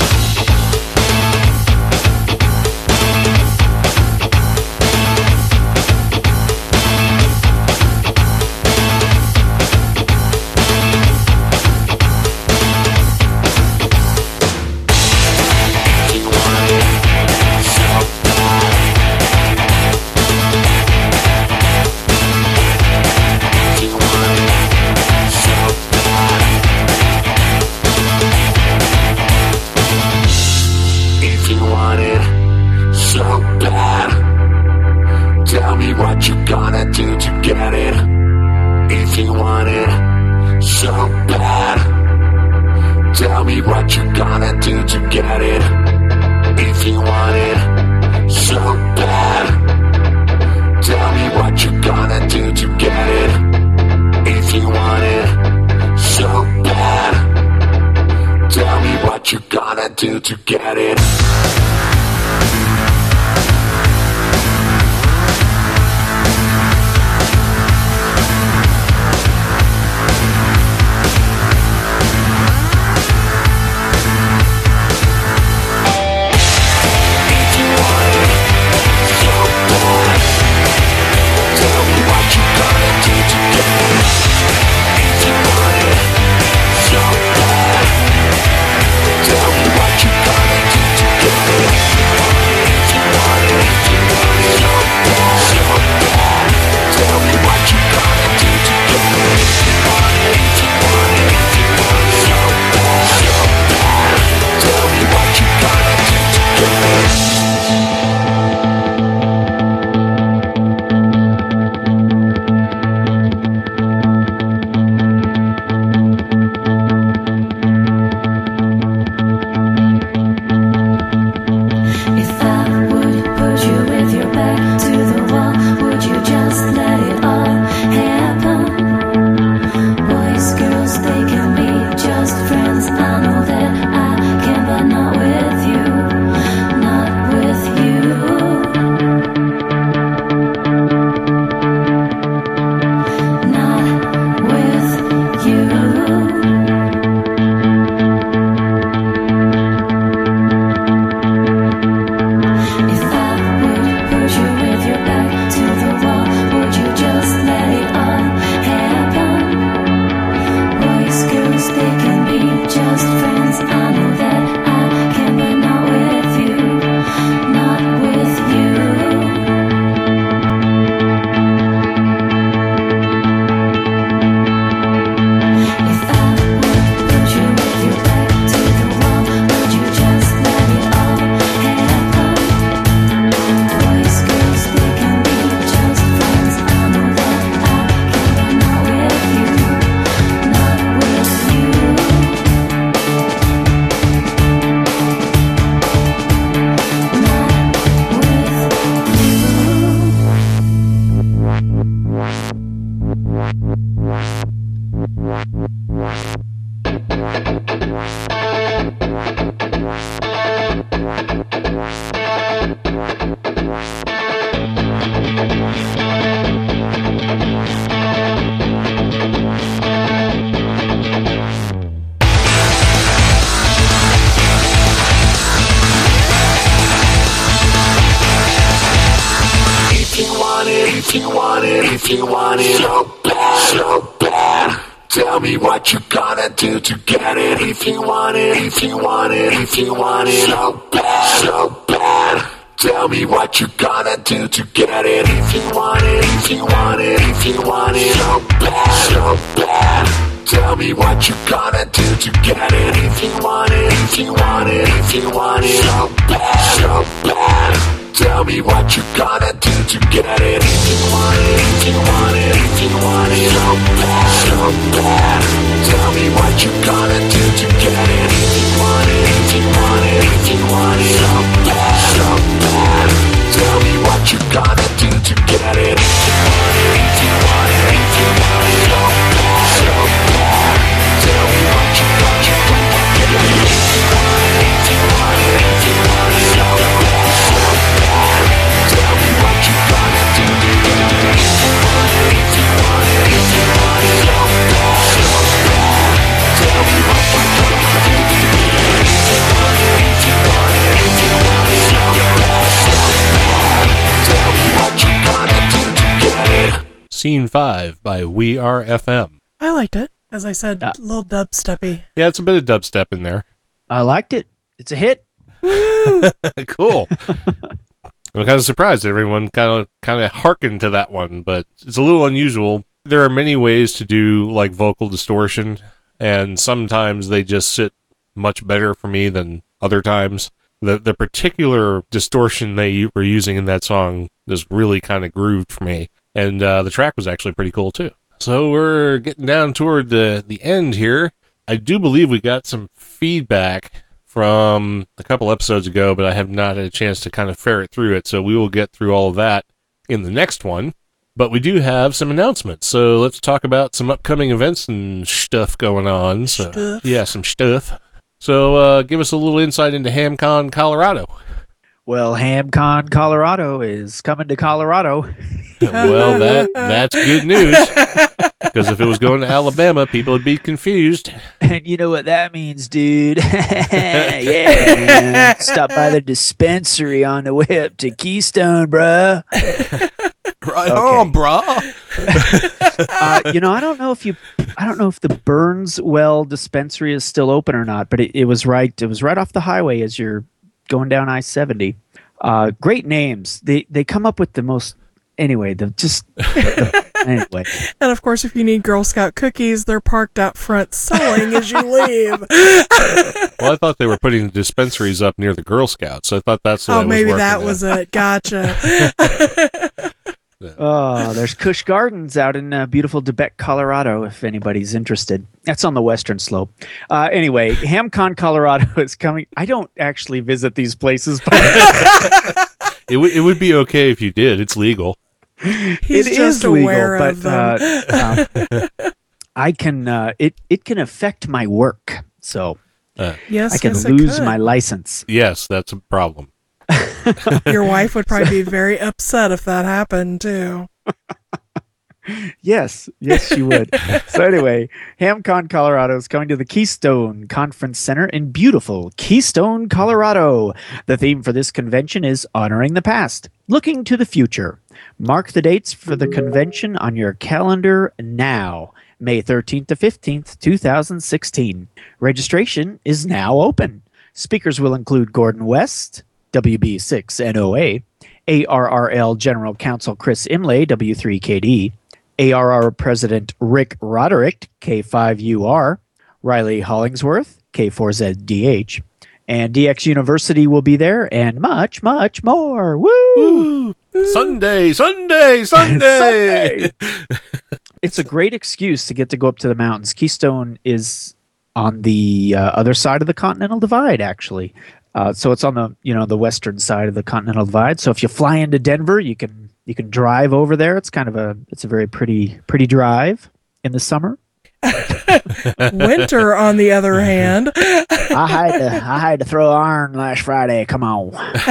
Tell me what you're gonna do to get it. If you want it so bad, tell me what you're gonna do to get it. If you want it so bad, tell me what you're gonna do to get it. If you want it so bad, tell me what you're gonna do to get it. Tell me what you gonna do to get it. if you want it so bad, so bad. Tell me what you gonna do to get it. If you want it, if you want it, if you want it so bad, so bad. Tell me what you gonna do to get it. If you want it, if you want it, if you want it so bad, so bad. Tell me what you gonna do to get it. If you want it, if you want it, if you want it so bad, so bad. Tell me what you gonna do to get it. If you want it, if you want it, if you want it so bad, so bad. Tell me what you gonna do to get it. If you want it, if you want it, if you want it so bad, so bad. Tell me what you gonna do to get it. If you want it, if you want it, if you want it so bad, so bad. Tell me what you what you gonna get it. If you want it, if you want it, if you want it so bad, so bad. Tell me what you gonna do to get it. If you want it, if you want it, if you want it so bad, so bad. Tell me what you gonna do to get it. If you want it, if you want it, if you want it so bad, so bad. Tell me what you gonna do to get it. Scene five by We Are F M. I liked it. As I said, a Uh, little dubsteppy. Yeah, it's a bit of dubstep in there. I liked it. It's a hit. Cool. I'm kind of surprised everyone kind of kind of hearkened to that one, but it's a little unusual. There are many ways to do like vocal distortion, and sometimes they just sit much better for me than other times. The the particular distortion they were using in that song just really kind of grooved for me, and uh, the track was actually pretty cool too. So we're getting down toward the the end here. I do believe we got some feedback from a couple episodes ago, but I have not had a chance to kind of ferret through it, so we will get through all of that in the next one. But we do have some announcements, so let's talk about some upcoming events and stuff going on. So, Stuff. yeah, some stuff. So uh, give us a little insight into HamCon, Colorado. Well, HamCon Colorado is coming to Colorado. Well, that that's good news, because if it was going to Alabama, people would be confused. And you know what that means, dude. Yeah, man. Stop by the dispensary on the way up to Keystone, bruh. Right Okay. on, brah. Uh, you know, I don't know if you, I don't know if the Burnswell dispensary is still open or not, but it, it was right. It was right off the highway as you're going down I seventy. Uh, great names. They they come up with the most. Anyway, the just the, anyway. And of course, if you need Girl Scout cookies, they're parked out front selling as you leave. Well, I thought they were putting the dispensaries up near the Girl Scouts. I thought that's what Oh, I was maybe working that at. was it. Gotcha. Oh, there's Cush Gardens out in uh, beautiful Debec, Colorado, if anybody's interested. That's on the western slope. Uh, anyway, HamCon, Colorado is coming. I don't actually visit these places, but It, w- it would be okay if you did. It's legal. He's it just is legal, aware but of them. uh, um, I can. Uh, it it can affect my work, so yes, I can yes, lose it could. my license. Yes, that's a problem. Your wife would probably be very upset if that happened too. Yes, yes, she would. So anyway, HamCon Colorado is coming to the Keystone Conference Center in beautiful Keystone, Colorado. The theme for this convention is Honoring the Past, Looking to the Future. Mark the dates for the convention on your calendar now. May thirteenth to fifteenth, two thousand sixteen. Registration is now open. Speakers will include Gordon West, W B six N O A, A R R L General Counsel Chris Imlay, W three K D, A R R President Rick Roderick, K five U R, Riley Hollingsworth, K four Z D H, and D X University will be there, and much, much more. Woo! Sunday, Sunday, Sunday. It's a great excuse to get to go up to the mountains. Keystone is on the uh, other side of the Continental Divide, actually. Uh, so it's on the you know the western side of the Continental Divide. So if you fly into Denver, you can you can drive over there. It's kind of a it's a very pretty pretty drive in the summer. Winter, on the other hand, I had to I had to throw iron last Friday. Come on.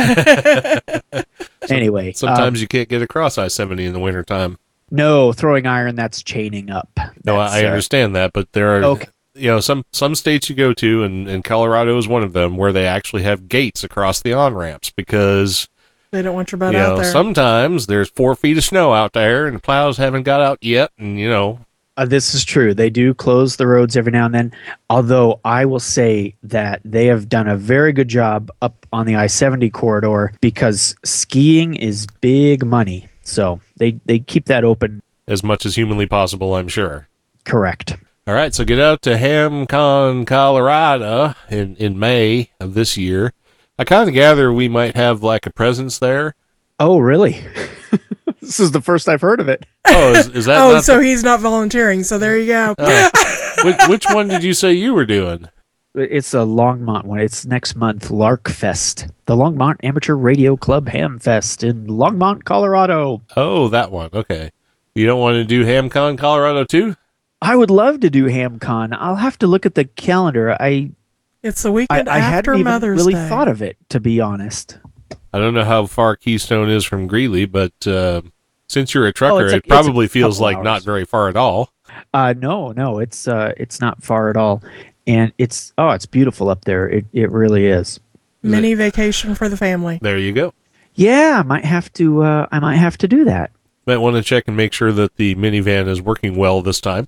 Anyway, Sometimes um, you can't get across I seventy in the wintertime. no throwing iron. That's chaining up. No, That's, I, I uh, understand that, but there are, Okay. you know, some, some states you go to, and, and Colorado is one of them, where they actually have gates across the on-ramps, because They don't want your butt You out know, there. sometimes there's four feet of snow out there, and the plows haven't got out yet, and you know. Uh, this is true. They do close the roads every now and then. Although I will say that they have done a very good job up on the I seventy corridor because skiing is big money. So they, they keep that open. As much as humanly possible, I'm sure. Correct. All right, so get out to HamCon, Colorado in, in May of this year. I kind of gather we might have like a presence there. Oh, really? This is the first I've heard of it. Oh, is, is that oh, not so he's not volunteering. So there you go. the, uh, which, which one did you say you were doing? It's a Longmont one. It's next month, Lark Fest, the Longmont Amateur Radio Club Ham Fest in Longmont, Colorado. Oh, that one. Okay. You don't want to do HamCon, Colorado too? I would love to do HamCon. I'll have to look at the calendar. I It's the I, weekend I after hadn't even Mother's really Day. thought of it, to be honest. I don't know how far Keystone is from Greeley, but uh, since you're a Oh, trucker, it's a- it it's a probably feels couple like hours. not very far at all. Uh, no, no, it's uh, it's not far at all, and it's oh, it's beautiful up there. It it really is. Mini vacation for the family. There you go. Yeah, I might have to. Uh, I might have to do that. Might want to check and make sure that the minivan is working well this time.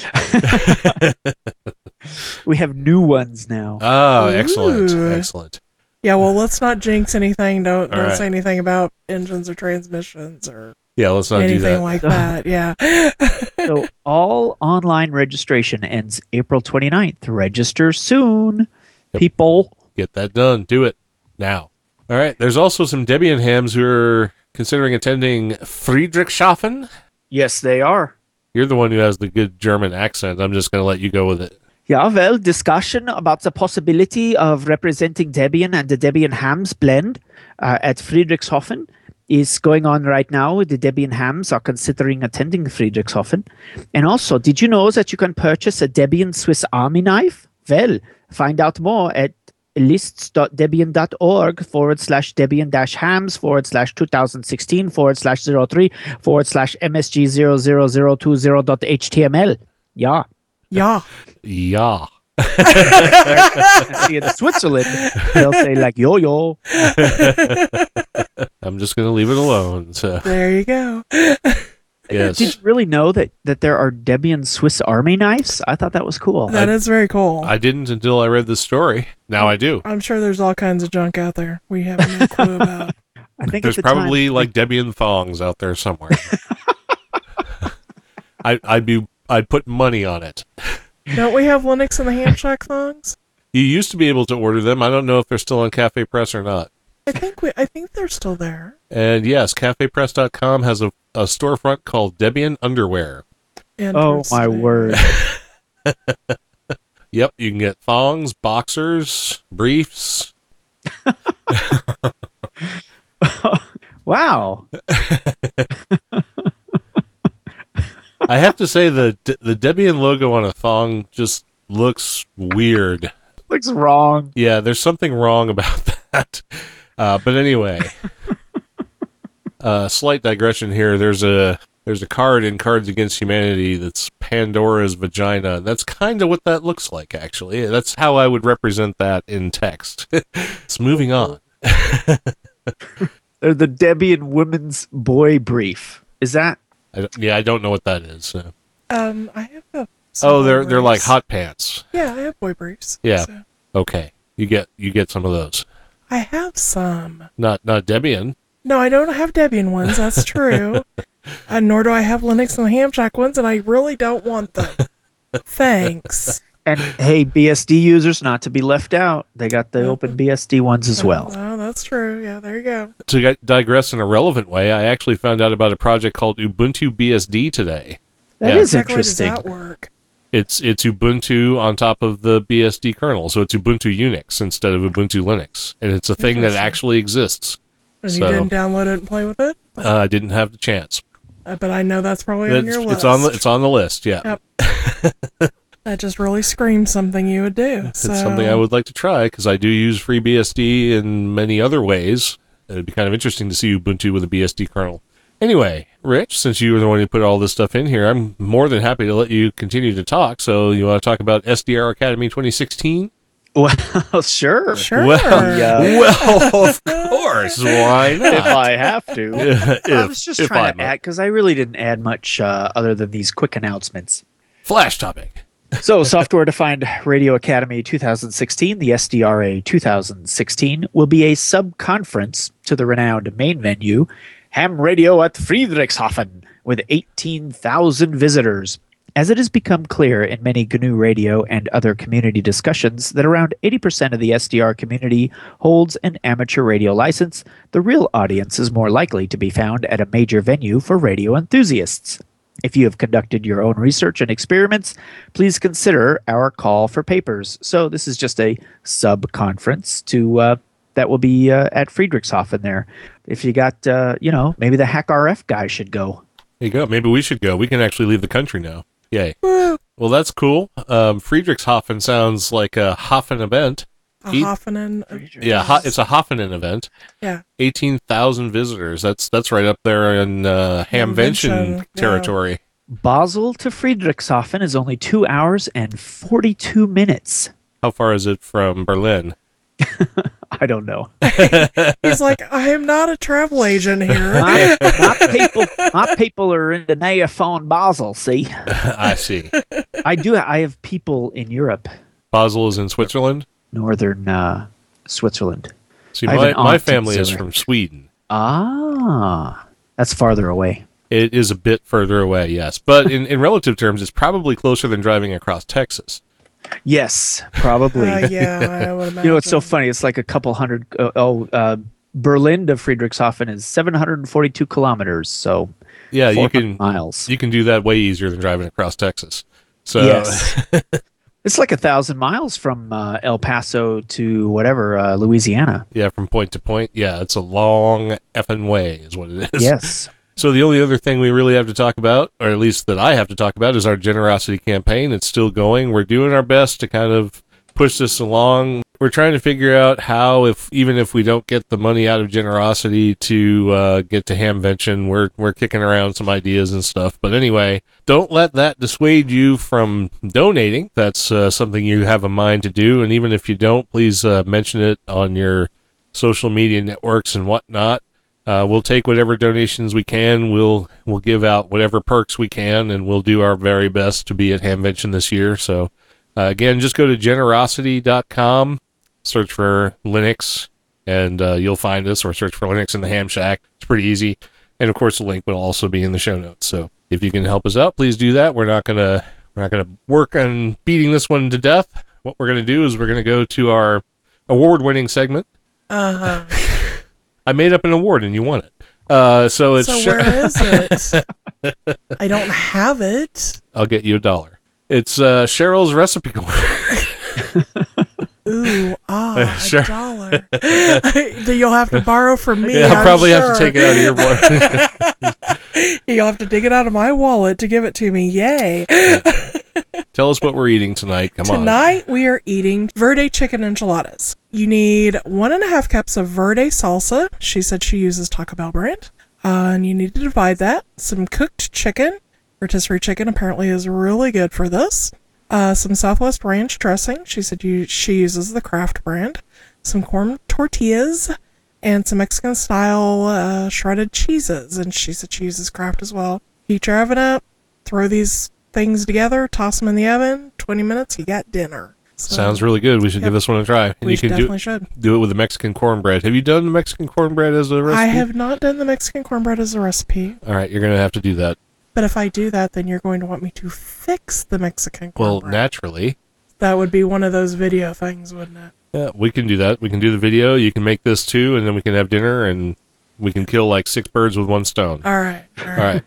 We have new ones now. Oh, excellent. Ooh. Excellent. Yeah, well, let's not jinx anything. Don't All don't right. say anything about engines or transmissions or Yeah, let's not do anything that. like that. Yeah. So all online registration ends April twenty-ninth. Register soon, Yep. people. Get that done. Do it now. All right. There's also some Debian hams who are considering attending Friedrichshafen. Yes, they are. You're the one who has the good German accent. I'm just going to let you go with it. Yeah, well, discussion about the possibility of representing Debian and the Debian Hams blend uh, at Friedrichshafen is going on right now. The Debian Hams are considering attending Friedrichshafen. And also, did you know that you can purchase a Debian Swiss Army knife? Well, find out more at lists.debian.org forward slash Debian dash hams forward slash 2016 forward slash 03 forward slash MSG 00020.html. Yeah. Yeah. Yeah. See, in Switzerland, they'll say like yo yo. I'm just going to leave it alone. So, There you go. yes. Did you really know that that there are Debian Swiss Army knives? I thought that was cool. That is very cool. I didn't until I read the story. Now I do. I'm sure there's all kinds of junk out there we have no clue about. I think There's at the probably time, like Debian thongs out there somewhere. I, I'd be, I'd put money on it. Don't we have Linux in the Hamshack thongs? You used to be able to order them. I don't know if they're still on Cafe Press or not. I think we. I think they're still there. And yes, cafe press dot com has a, a storefront called Debian Underwear. oh my Interesting. word! Yep, you can get thongs, boxers, briefs. Wow. I have to say the the Debian logo on a thong just looks weird. Looks wrong. Yeah, there's something wrong about that. Uh, but anyway, uh, slight digression here. There's a there's a card in Cards Against Humanity that's Pandora's vagina. That's kind of what that looks like, actually. That's how I would represent that in text. It's moving on. They're the Debian Women's Boy Brief. Is that? I don't- yeah, I don't know what that is. So. Um, I have a. Oh, they're they're like briefs. hot pants. Yeah, I have boy briefs. Yeah. so. Okay, you get you get some of those. I have some. Not not Debian. No, I don't have Debian ones. That's true. And nor do I have Linux and the Hamshack ones, and I really don't want them. Thanks. And hey, B S D users, not to be left out. They got the open B S D ones as well. Oh, that's true. Yeah, there you go. To get- digress in a relevant way, I actually found out about a project called Ubuntu B S D today. That Yeah. is Exactly interesting. How does that work? It's it's Ubuntu on top of the B S D kernel, so it's Ubuntu Unix instead of Ubuntu Linux, and it's a thing that Interesting. actually exists. And So- you didn't download it and play with it? Uh, I didn't have the chance. Uh, but I know that's probably on It's, your list. it's on the it's on the list. Yeah, Yep. That just really screams something you would do. it's So. something I would like to try because I do use FreeBSD in many other ways. It'd be kind of interesting to see Ubuntu with a B S D kernel. Anyway, Rich, since you were the one who put all this stuff in here, I'm more than happy to let you continue to talk. So you want to talk about S D R Academy twenty sixteen? Well, sure. Sure. Well, Yeah. well, of course. Why not? If I have to. if, I was just if trying I'm to a- add, because I really didn't add much uh, other than these quick announcements. Flash topic. So, Software Defined Radio Academy twenty sixteen, the S D R A twenty sixteen, will be a sub-conference to the renowned main venue, Ham Radio at Friedrichshafen, with eighteen thousand visitors. As it has become clear in many G N U Radio and other community discussions that around eighty percent of the S D R community holds an amateur radio license, the real audience is more likely to be found at a major venue for radio enthusiasts. If you have conducted your own research and experiments, please consider our call for papers. So this is just a sub-conference to uh, that will be uh, at Friedrichshafen there. If you got, uh, you know, maybe the Hack R F guy should go. There you go. Maybe we should go. We can actually leave the country now. Yay. Well, that's cool. Um, Friedrichshafen sounds like a Hafen event. A Eat- Hoffenen. Yeah, ho- it's a Hofenen event. Yeah. eighteen thousand visitors. That's that's right up there in uh, Hamvention Hamvention, yeah. territory. Basel to Friedrichshafen is only two hours and forty-two minutes. How far is it from Berlin? I don't know. He's like, I am not a travel agent here. my, my people, my people are in the Nähe von Basel. See, I see. I do. I have people in Europe, Basel is in Switzerland. northern uh, Switzerland. See, I have my, an my aunt in family is Zurich. from Sweden. Ah, that's farther away. It is a bit further away, yes. But in, in relative terms, it's probably closer than driving across Texas. Yes, probably. Uh, yeah, I would imagine. You know, it's so funny. It's like a couple hundred. Uh, oh, uh, Berlin to Friedrichshafen is seven hundred forty-two kilometers. So Yeah, you four hundred can miles. you can do that way easier than driving across Texas. So Yes. It's like a thousand miles from uh, El Paso to whatever, uh, Louisiana. yeah, from point to point, yeah, it's a long effing way, is what it is. Yes. So the only other thing we really have to talk about, or at least that I have to talk about, is our generosity campaign. It's still going. We're doing our best to kind of push this along. We're trying to figure out how, if even if we don't get the money out of generosity to uh, get to Hamvention, we're we're kicking around some ideas and stuff. But anyway, don't let that dissuade you from donating. That's uh, something you have a mind to do. And even if you don't, please uh, mention it on your social media networks and whatnot. Uh, we'll take whatever donations we can. We'll we'll give out whatever perks we can, and we'll do our very best to be at Hamvention this year. So, uh, again, just go to generosity dot com, search for Linux, and uh, you'll find us, or search for Linux in the Ham Shack. It's pretty easy. And of course, the link will also be in the show notes. So, if you can help us out, please do that. We're not gonna we're not gonna work on beating this one to death. What we're gonna do is we're gonna go to our award-winning segment. Uh-huh. I made up an award and you won it. Uh, so it's So Sher- where is it? I don't have it. I'll get you a dollar. It's uh, Cheryl's recipe corner. Ooh, ah, Sure. a dollar. That you'll have to borrow from me. yeah, I'll I'm probably have to sure. take it out of your wallet. You'll have to dig it out of my wallet to give it to me. Yay. Tell us what we're eating tonight. Come on. Tonight we are eating Verde chicken enchiladas. You need one and a half cups of Verde salsa. She said she uses Taco Bell brand. Uh, and you need to divide that. Some cooked chicken. Rotisserie chicken apparently is really good for this. Uh, some Southwest Ranch dressing. She said you, she uses the Kraft brand. Some corn tortillas. And some Mexican style uh, shredded cheeses. And she said she uses Kraft as well. Heat your oven up. Throw these things together, toss them in the oven, twenty minutes, you got dinner. So, Sounds really good. We should Yep. give this one a try. And we you can do definitely should. do it with the Mexican cornbread. Have you done the Mexican cornbread as a recipe? I have not done the Mexican cornbread as a recipe, All right, you're going to have to do that. but if I do that, then you're going to want me to fix the Mexican Well, cornbread. naturally. That would be one of those video things, wouldn't it? Yeah, we can do that. We can do the video. You can make this too, and then we can have dinner, and we can kill like six birds with one stone. All right. All right. All right.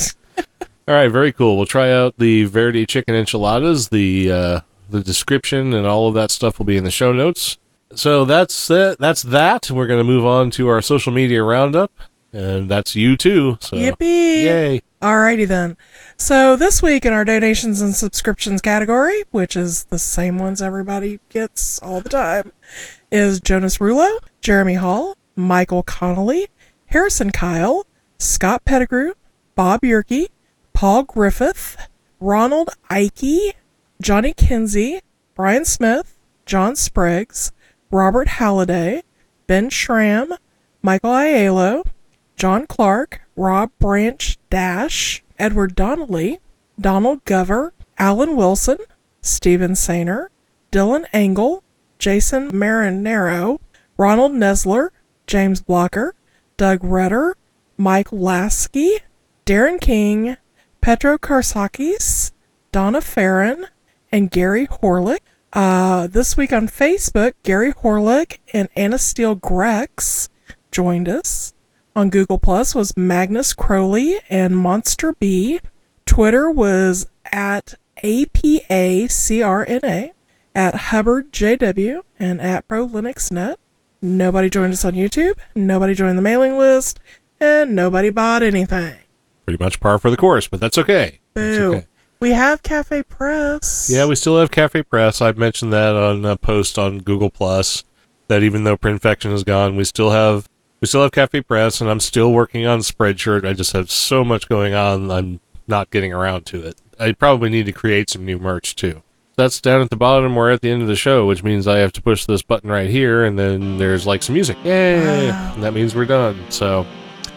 All right, very cool. We'll try out the Verde chicken enchiladas. The uh, the description and all of that stuff will be in the show notes. So that's it. That's that. We're going to move on to our social media roundup, and that's you too. So Yippee! yay! Alrighty then. So this week in our donations and subscriptions category, which is the same ones everybody gets all the time, is Jonas Rulo, Jeremy Hall, Michael Connolly, Harrison Kyle, Scott Pettigrew, Bob Yerke, Paul Griffith, Ronald Ike, Johnny Kinsey, Brian Smith, John Spriggs, Robert Halliday, Ben Schramm, Michael Aiello, John Clark, Rob Branch Dash, Edward Donnelly, Donald Gover, Alan Wilson, Stephen Sainer, Dylan Engel, Jason Marinero, Ronald Nesler, James Blocker, Doug Rutter, Mike Lasky, Darren King, Petro Karsakis, Donna Farron, and Gary Horlick. Uh, this week on Facebook, Gary Horlick and Anna Steele Grex joined us. On Google Plus was Magnus Crowley and Monster B. Twitter was at A P A C R N A, at Hubbard J W, and at Pro Linux Net. Nobody joined us on YouTube, nobody joined the mailing list, and nobody bought anything. Pretty much par for the course, but that's okay. That's Boo. okay. We have Cafe Press. Yeah, we still have Cafe Press. I've mentioned that on a post on Google Plus, that even though Printfection is gone, we still have we still have Cafe Press, and I'm still working on Spreadshirt. I just have so much going on, I'm not getting around to it. I probably need to create some new merch, too. That's down at the bottom. We're at the end of the show, which means I have to push this button right here, and then there's like some music. Yay! Wow. And that means we're done. So,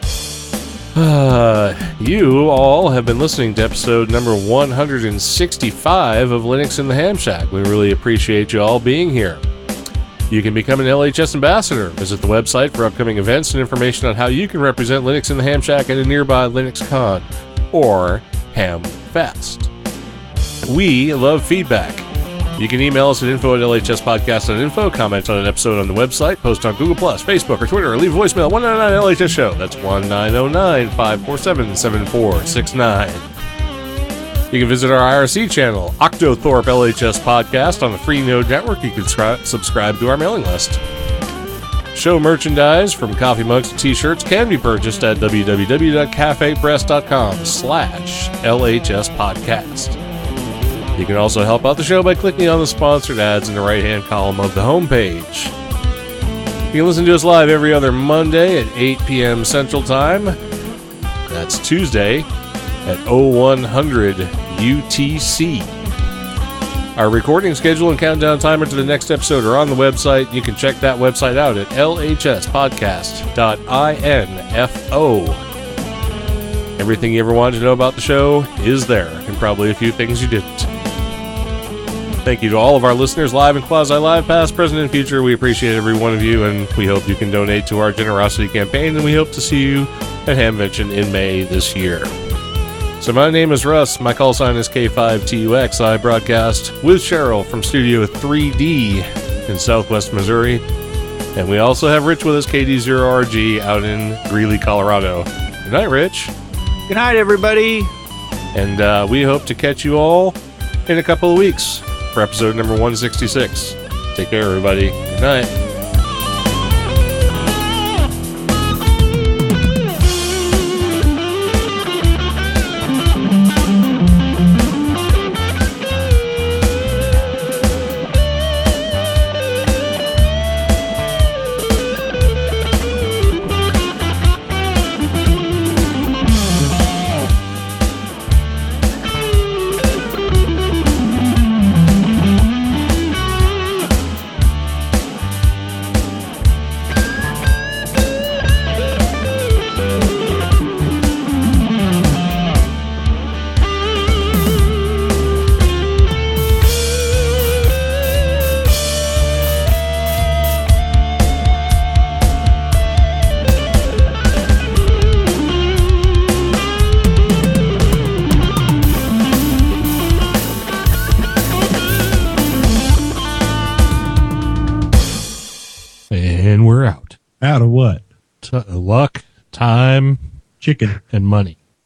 uh, you all have been listening to episode number one hundred sixty-five of Linux in the Ham Shack. We really appreciate you all being here. You can become an L H S ambassador. Visit the website for upcoming events and information on how you can represent Linux in the Ham Shack at a nearby LinuxCon or Ham Fest. We love feedback. You can email us at info at L H S podcast dot info, comment on an episode on the website, post on Google Plus, Facebook, or Twitter, or leave a voicemail one nine zero nine L H S show. That's one nine zero nine, five four seven, seven four six nine. You can visit our I R C channel, Octothorpe L H S Podcast, on the Free Node Network. You can scri- subscribe to our mailing list. Show merchandise, from coffee mugs to t-shirts, can be purchased at w w w dot cafe press dot com slash L H S podcast. You can also help out the show by clicking on the sponsored ads in the right-hand column of the homepage. You can listen to us live every other Monday at eight p.m. Central Time. That's Tuesday at oh one hundred U T C. Our recording schedule and countdown timer to the next episode are on the website. You can check that website out at L H S podcast dot info. Everything you ever wanted to know about the show is there, and probably a few things you didn't. Thank you to all of our listeners, live and quasi-live, past, present, and future. We appreciate every one of you, and we hope you can donate to our generosity campaign, and we hope to see you at Hamvention in May this year. So my name is Russ. My call sign is K five T U X. I broadcast with Cheryl from Studio three D in Southwest Missouri. And we also have Rich with us, K D zero R G, out in Greeley, Colorado. Good night, Rich. Good night, everybody. And uh, we hope to catch you all in a couple of weeks for episode number one sixty-six. Take care, everybody. Good night. And we're out. Out of what? T- luck, time, Chicken. and money.